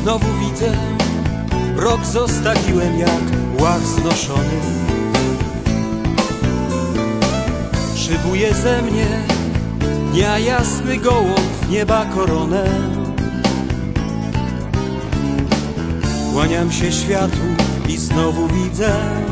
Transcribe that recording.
znowu widzę, rok zostawiłem jak łach znoszony. Szybuje ze mnie dnia jasny gołąb, nieba koronę. Kłaniam się światu i znowu widzę,